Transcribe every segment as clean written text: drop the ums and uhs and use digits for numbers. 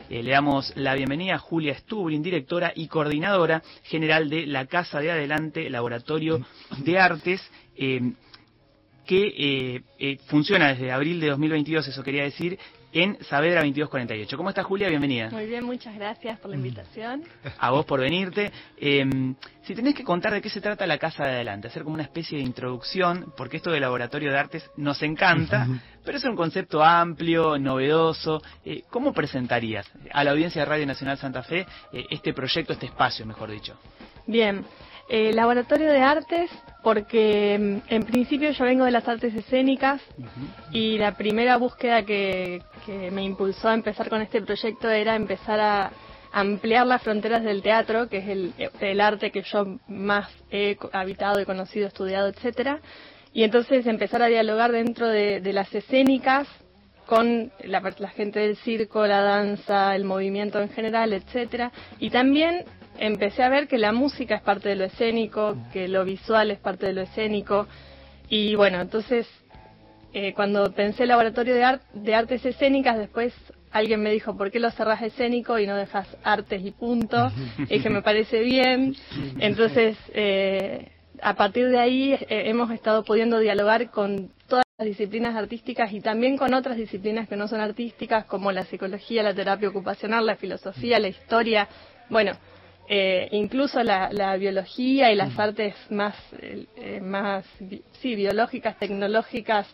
Le damos la bienvenida a Julia Stublin, directora y coordinadora general de la Casa de Adelante, Laboratorio de Artes, que funciona desde abril de 2022, eso quería decir, en Saavedra 2248. ¿Cómo estás, Julia? Bienvenida. Muy bien, muchas gracias por la invitación. A vos por venirte. Si tenés que contar de qué se trata la Casa de Adelante, hacer como una especie de introducción, porque esto de Laboratorio de Artes nos encanta, pero es un concepto amplio, novedoso. ¿Cómo presentarías a la audiencia de Radio Nacional Santa Fe este proyecto, este espacio, mejor dicho? Bien. Laboratorio de Artes, porque en principio yo vengo de las artes escénicas y la primera búsqueda que me impulsó a empezar con este proyecto era empezar a ampliar las fronteras del teatro, que es el arte que yo más he habitado, he conocido, estudiado, etcétera, y entonces empezar a dialogar dentro de las escénicas con la gente del circo, la danza, el movimiento en general, etcétera, y también empecé a ver que la música es parte de lo escénico, que lo visual es parte de lo escénico, y bueno, entonces cuando pensé Laboratorio de Artes Escénicas, después alguien me dijo, ¿por qué lo cerrás escénico y no dejas artes y punto? Y dije, me parece bien. Entonces, a partir de ahí hemos estado pudiendo dialogar con todas las disciplinas artísticas y también con otras disciplinas que no son artísticas, como la psicología, la terapia ocupacional, la filosofía, la historia, bueno, incluso la biología y las artes más biológicas, tecnológicas,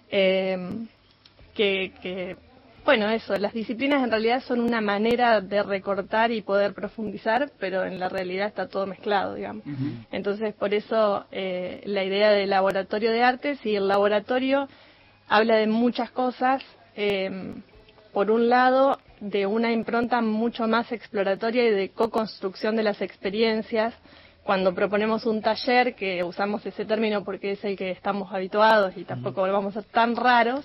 bueno, eso, las disciplinas en realidad son una manera de recortar y poder profundizar, pero en la realidad está todo mezclado, digamos. Entonces, por eso la idea del Laboratorio de Artes, y el laboratorio habla de muchas cosas. Por un lado, de una impronta mucho más exploratoria y de co-construcción de las experiencias. Cuando proponemos un taller, que usamos ese término porque es el que estamos habituados y tampoco vamos a ser tan raros,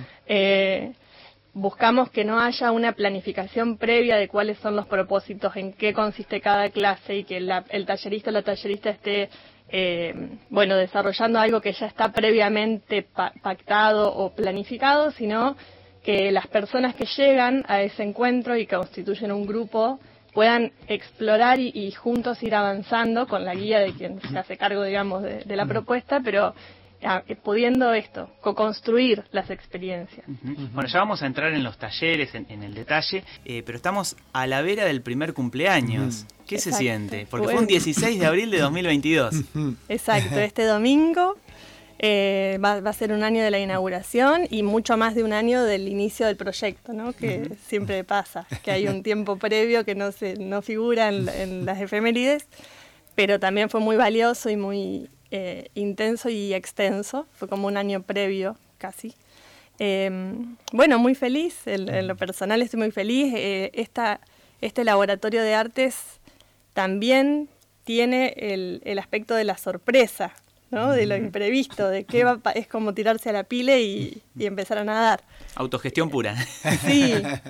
buscamos que no haya una planificación previa de cuáles son los propósitos, en qué consiste cada clase, y que el tallerista o la tallerista esté desarrollando algo que ya está previamente pactado o planificado, sino que las personas que llegan a ese encuentro y que constituyen un grupo puedan explorar y juntos ir avanzando con la guía de quien se hace cargo, digamos, de la propuesta, pero pudiendo co-construir las experiencias. Bueno, ya vamos a entrar en los talleres, en el detalle, pero estamos a la vera del primer cumpleaños. ¿Qué se siente? Porque fue un 16 de abril de 2022. Exacto, este domingo va a ser un año de la inauguración y mucho más de un año del inicio del proyecto, ¿no? Que siempre pasa, que hay un tiempo previo que no figura en las efemérides, pero también fue muy valioso y muy intenso y extenso. Fue como un año previo casi. Bueno, muy feliz, en lo personal estoy muy feliz. Este laboratorio de artes también tiene el aspecto de la sorpresa, ¿no? De lo imprevisto, de que es como tirarse a la pile y empezar a nadar. Autogestión pura. Sí,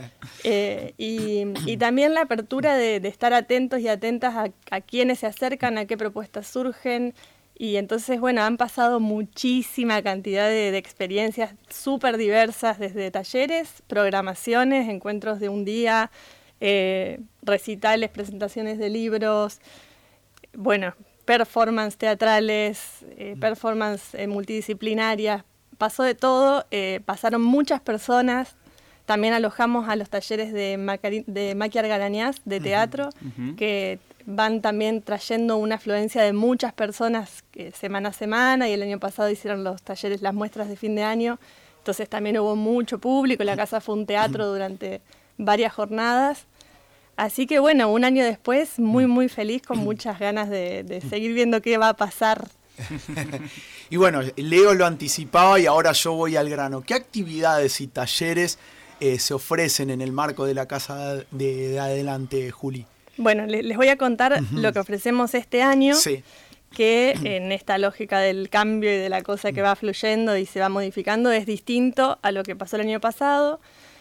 y también la apertura de estar atentos y atentas a quienes se acercan, a qué propuestas surgen, y entonces, bueno, han pasado muchísima cantidad de experiencias súper diversas, desde talleres, programaciones, encuentros de un día, recitales, presentaciones de libros, bueno, performance teatrales, performance multidisciplinarias, pasó de todo, pasaron muchas personas. También alojamos a los talleres de Maki Argarañaz de teatro, que van también trayendo una afluencia de muchas personas semana a semana, y el año pasado hicieron los talleres, las muestras de fin de año, entonces también hubo mucho público, la casa fue un teatro durante varias jornadas. Así que bueno, un año después, muy muy feliz, con muchas ganas de seguir viendo qué va a pasar. Y bueno, Leo lo anticipaba y ahora yo voy al grano. ¿Qué actividades y talleres se ofrecen en el marco de la Casa de Adelante, Juli? Bueno, les voy a contar lo que ofrecemos este año, sí, que en esta lógica del cambio y de la cosa que va fluyendo y se va modificando es distinto a lo que pasó el año pasado.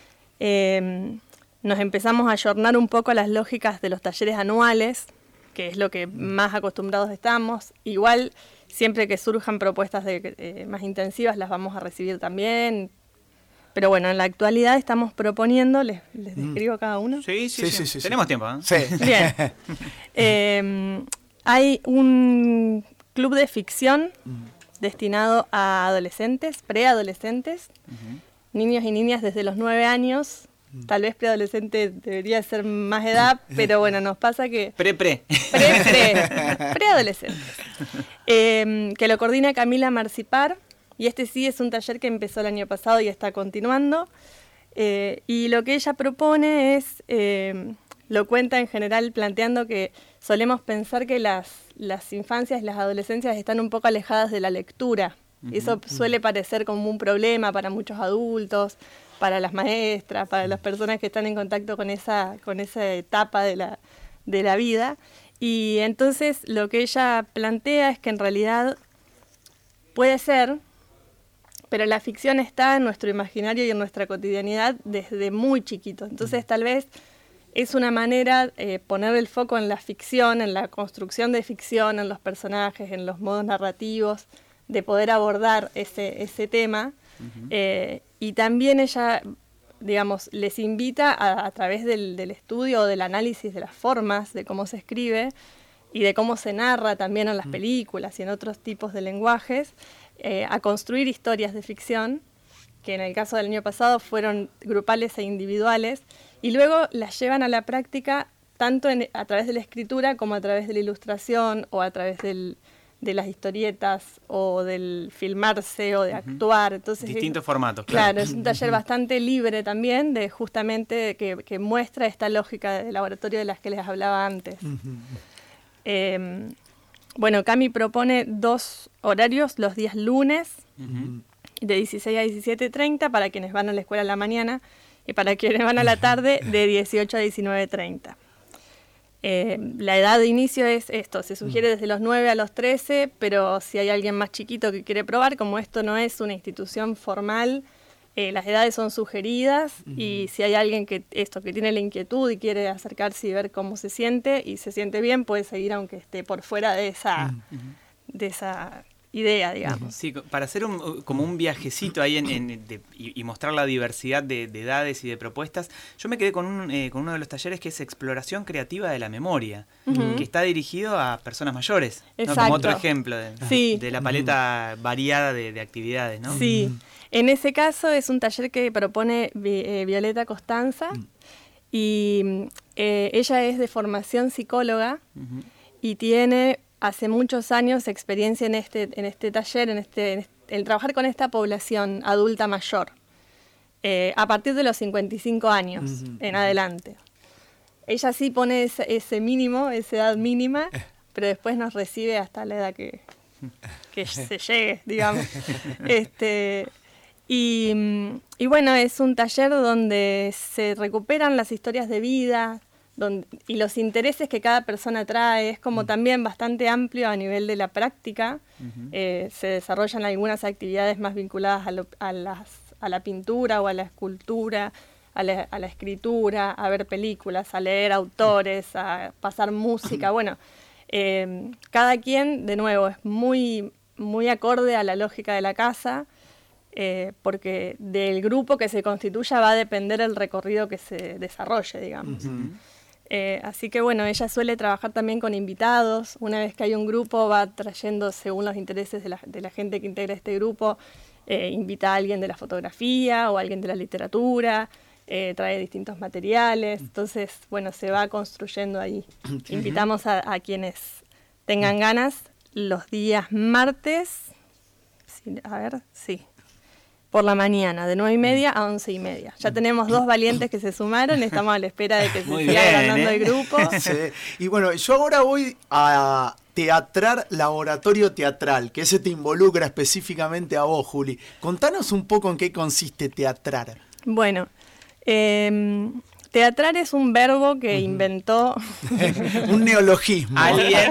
Nos empezamos a ayornar un poco a las lógicas de los talleres anuales, que es lo que más acostumbrados estamos. Igual, siempre que surjan propuestas más intensivas, las vamos a recibir también. Pero bueno, en la actualidad estamos proponiendo, les describo cada uno. Sí. Tenemos tiempo, ¿eh? Sí. Bien. Hay un club de ficción destinado a adolescentes, preadolescentes, niños y niñas desde los 9 años. Tal vez preadolescente debería ser más edad, pero bueno, nos pasa que... Preadolescentes. Que lo coordina Camila Marcipar, y este sí es un taller que empezó el año pasado y está continuando. Y lo que ella propone es, lo cuenta en general planteando que solemos pensar que las infancias y las adolescencias están un poco alejadas de la lectura. Y eso suele parecer como un problema para muchos adultos, para las maestras, para las personas que están en contacto con esa etapa de la vida. Y entonces lo que ella plantea es que en realidad puede ser, pero la ficción está en nuestro imaginario y en nuestra cotidianidad desde muy chiquito. Entonces tal vez es una manera poner el foco en la ficción, en la construcción de ficción, en los personajes, en los modos narrativos, de poder abordar ese tema. Y también ella, digamos, les invita a través del estudio o del análisis de las formas, de cómo se escribe y de cómo se narra también en las películas y en otros tipos de lenguajes, a construir historias de ficción, que en el caso del año pasado fueron grupales e individuales, y luego las llevan a la práctica tanto a través de la escritura como a través de la ilustración o a través de las historietas o del filmarse o de actuar. Entonces, distintos formatos. Claro, es un taller bastante libre también, de justamente que muestra esta lógica de laboratorio de las que les hablaba antes. Bueno, Cami propone 2 horarios los días lunes, de 16 a 17:30 para quienes van a la escuela a la mañana, y para quienes van a la tarde, de 18 a 19:30. La edad de inicio es esto, se sugiere desde los 9 a los 13, pero si hay alguien más chiquito que quiere probar, como esto no es una institución formal, las edades son sugeridas, y si hay alguien que tiene la inquietud y quiere acercarse y ver cómo se siente, y se siente bien, puede seguir aunque esté por fuera de esa idea, digamos. Sí, para hacer como un viajecito ahí y mostrar la diversidad de edades y de propuestas, yo me quedé con uno de los talleres que es Exploración Creativa de la Memoria, que está dirigido a personas mayores, ¿no? Como otro ejemplo de la paleta variada de actividades, ¿no? Sí, en ese caso es un taller que propone Violeta Costanza, y ella es de formación psicóloga y tiene hace muchos años experiencia en este taller, en trabajar con esta población adulta mayor, a partir de los 55 años en adelante. Ella sí pone ese mínimo, esa edad mínima, pero después nos recibe hasta la edad que se llegue, digamos. Y bueno, es un taller donde se recuperan las historias de vida, y los intereses que cada persona trae. Es como también bastante amplio a nivel de la práctica. Se desarrollan algunas actividades más vinculadas a la pintura o a la escultura, a la escritura, a ver películas, a leer autores, a pasar música. Bueno, cada quien, de nuevo, es muy, muy acorde a la lógica de la casa, porque del grupo que se constituya va a depender el recorrido que se desarrolle, digamos. Así que bueno, ella suele trabajar también con invitados. Una vez que hay un grupo, va trayendo, según los intereses de la gente que integra este grupo, invita a alguien de la fotografía o a alguien de la literatura, trae distintos materiales. Entonces, bueno, se va construyendo ahí. Invitamos a quienes tengan ganas los días martes, por la mañana, de 9:30 a 11:30. Ya tenemos 2 valientes que se sumaron, estamos a la espera de que se siga agrandando el grupo. Sí. Y bueno, yo ahora voy a Teatrar Laboratorio Teatral, que ese te involucra específicamente a vos, Juli. Contanos un poco en qué consiste teatrar. Bueno, teatrar es un verbo que inventó... un neologismo. ¿Alguien?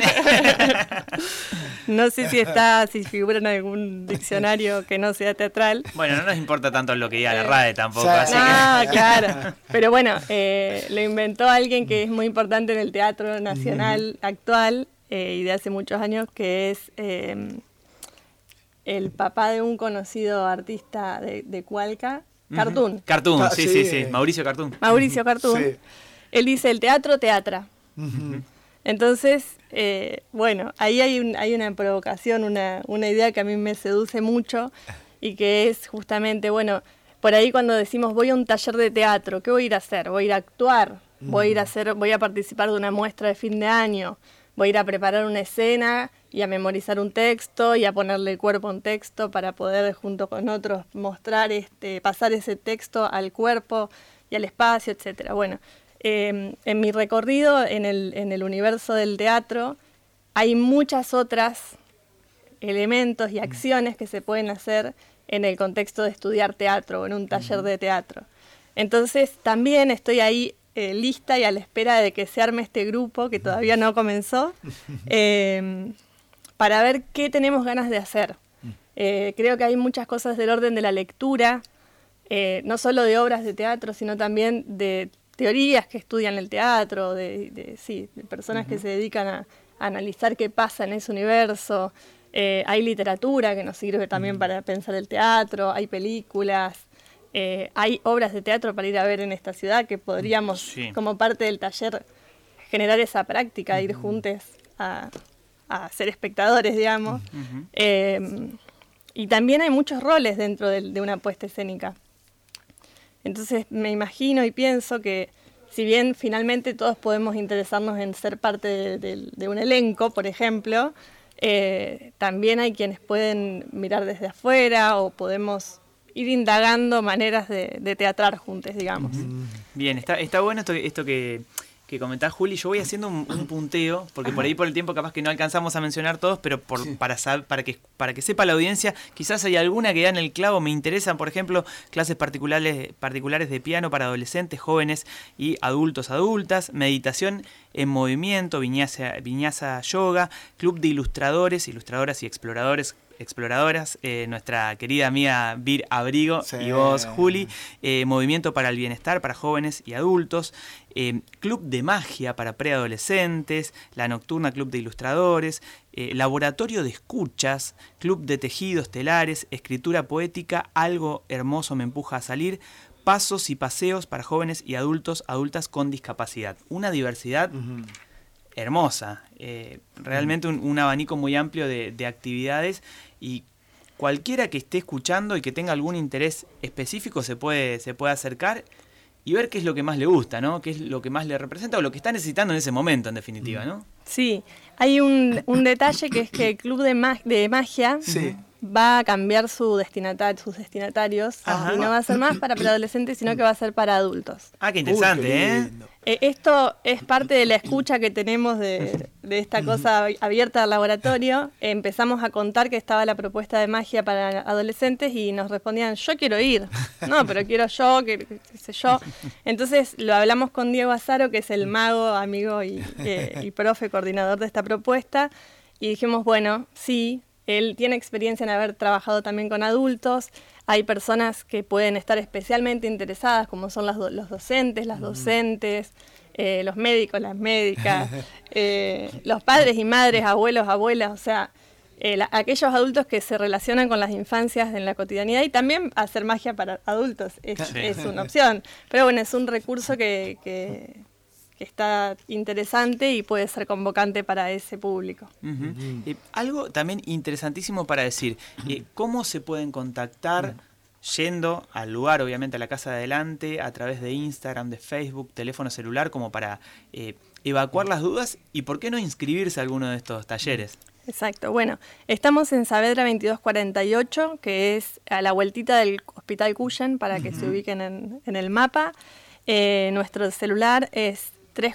No sé si figura en algún diccionario que no sea teatral. Bueno, no nos importa tanto lo que diga la RAE tampoco. Claro. Pero bueno, lo inventó alguien que es muy importante en el teatro nacional actual y de hace muchos años, que es el papá de un conocido artista de Cualca, Cartoon. Cartoon, sí, Sí. sí, sí. Mauricio Cartoon. Mauricio Cartoon. Sí. Él dice el teatro, teatra. Ujú. Entonces, bueno, ahí hay una provocación, una idea que a mí me seduce mucho y que es justamente, bueno, por ahí cuando decimos voy a un taller de teatro, ¿qué voy a ir a hacer? Voy a ir a actuar, voy a participar de una muestra de fin de año, voy a ir a preparar una escena y a memorizar un texto y a ponerle cuerpo a un texto para poder junto con otros mostrar, pasar ese texto al cuerpo y al espacio, etcétera. Bueno, en mi recorrido en el universo del teatro hay muchas otras elementos y acciones que se pueden hacer en el contexto de estudiar teatro o en un taller de teatro. Entonces también estoy ahí lista y a la espera de que se arme este grupo que todavía no comenzó para ver qué tenemos ganas de hacer. Creo que hay muchas cosas del orden de la lectura, no solo de obras de teatro, sino también de teorías que estudian el teatro, de personas que se dedican a analizar qué pasa en ese universo. Hay literatura que nos sirve también para pensar el teatro, hay películas, hay obras de teatro para ir a ver en esta ciudad que podríamos, como parte del taller, generar esa práctica de ir juntos a ser espectadores, digamos. Y también hay muchos roles dentro de una puesta escénica. Entonces me imagino y pienso que si bien finalmente todos podemos interesarnos en ser parte de un elenco, por ejemplo, también hay quienes pueden mirar desde afuera o podemos ir indagando maneras de teatrar juntos, digamos. Bien, está bueno esto que comentás, Juli. Yo voy haciendo un punteo, porque por ahí por el tiempo capaz que no alcanzamos a mencionar todos, pero para que sepa la audiencia, quizás hay alguna que da en el clavo. Me interesan, por ejemplo, clases particulares de piano para adolescentes, jóvenes y adultas, meditación en movimiento, viñasa yoga, club de ilustradoras y exploradoras, nuestra querida amiga Vir Abrigo y vos, Juli, movimiento para el bienestar para jóvenes y adultos, club de magia para preadolescentes, la nocturna club de ilustradores, laboratorio de escuchas, club de tejidos telares, escritura poética, algo hermoso me empuja a salir, pasos y paseos para jóvenes y adultas con discapacidad. Una diversidad hermosa, realmente un abanico muy amplio de actividades, y cualquiera que esté escuchando y que tenga algún interés específico se puede acercar y ver qué es lo que más le gusta, ¿no? Qué es lo que más le representa o lo que está necesitando en ese momento, en definitiva, ¿no? Sí, hay un detalle que es que el club de magia va a cambiar sus destinatarios. Ajá. Y no va a ser más para preadolescentes, sino que va a ser para adultos. Ah, qué interesante, qué lindo. Esto es parte de la escucha que tenemos de esta cosa abierta al laboratorio. Empezamos a contar que estaba la propuesta de magia para adolescentes y nos respondían, yo quiero ir. No, pero quiero yo, qué sé yo. Entonces lo hablamos con Diego Azaro, que es el mago, amigo y profe coordinador de esta propuesta, y dijimos, bueno, sí, él tiene experiencia en haber trabajado también con adultos. Hay personas que pueden estar especialmente interesadas, como son los docentes, las docentes, los médicos, las médicas, los padres y madres, abuelos, abuelas, o sea, aquellos adultos que se relacionan con las infancias en la cotidianidad, y también hacer magia para adultos es una opción. Pero bueno, es un recurso que está interesante y puede ser convocante para ese público. Algo también interesantísimo para decir, ¿cómo se pueden contactar yendo al lugar, obviamente a la Casa de Adelante, a través de Instagram, de Facebook, teléfono celular, como para evacuar las dudas y por qué no inscribirse a alguno de estos talleres? Exacto, bueno, estamos en Saavedra 2248, que es a la vueltita del Hospital Cuyen, para que se ubiquen en el mapa. Nuestro celular es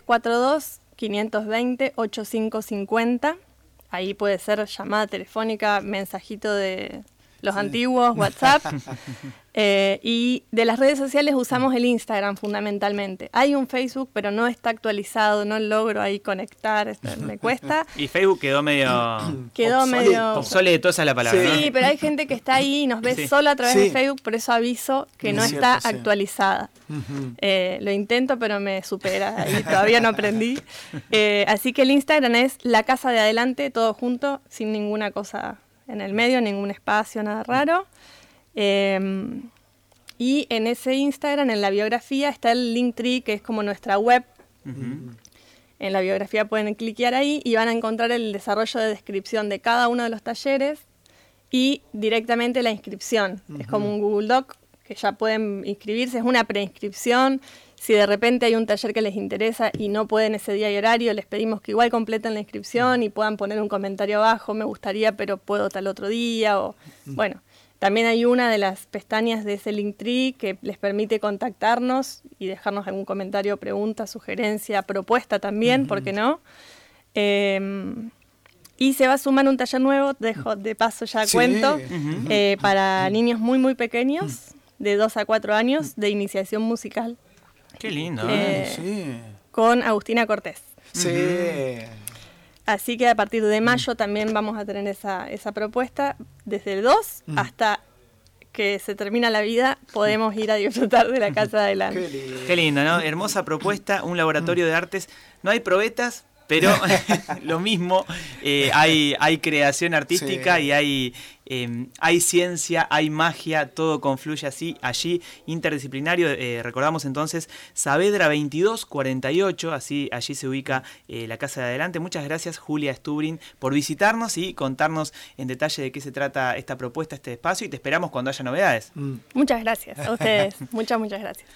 342-520-8550. Ahí puede ser llamada telefónica, mensajito de los antiguos, WhatsApp. Y de las redes sociales usamos el Instagram fundamentalmente. Hay un Facebook, pero no está actualizado, no logro ahí conectar, me cuesta. Y Facebook quedó medio obsoleto, esa es la palabra. Sí, ¿no? pero hay gente que está ahí y nos ve solo a través de Facebook, por eso aviso que no está actualizada. Lo intento, pero me supera y todavía no aprendí. Así que el Instagram es La Casa de Adelante, todo junto, sin ninguna cosa en el medio, ningún espacio, nada raro. Y en ese Instagram, en la biografía, está el Linktree, que es como nuestra web. En la biografía pueden cliquear ahí y van a encontrar el desarrollo de descripción de cada uno de los talleres y directamente la inscripción. Es como un Google Doc que ya pueden inscribirse, es una preinscripción. Si de repente hay un taller que les interesa y no pueden ese día y horario, les pedimos que igual completen la inscripción y puedan poner un comentario abajo, me gustaría pero puedo tal otro día. O bueno, también hay una de las pestañas de ese Linktree que les permite contactarnos y dejarnos algún comentario, pregunta, sugerencia, propuesta también, ¿por qué no? Y se va a sumar un taller nuevo, de paso ya cuento, para niños muy muy pequeños, de 2 a 4 años, de iniciación musical. Qué lindo. Con Agustina Cortés. Sí. Así que a partir de mayo también vamos a tener esa propuesta. Desde el 2 hasta que se termina la vida, podemos ir a disfrutar de la Casa de Adelante. Qué lindo, ¿no? Hermosa propuesta, un laboratorio de artes. No hay probetas, pero lo mismo, hay creación artística y hay ciencia, hay magia, todo confluye allí, interdisciplinario. Recordamos entonces Saavedra 2248, allí se ubica la Casa de Adelante. Muchas gracias, Julia Stubrin, por visitarnos y contarnos en detalle de qué se trata esta propuesta, este espacio, y te esperamos cuando haya novedades. Muchas gracias a ustedes, muchas gracias.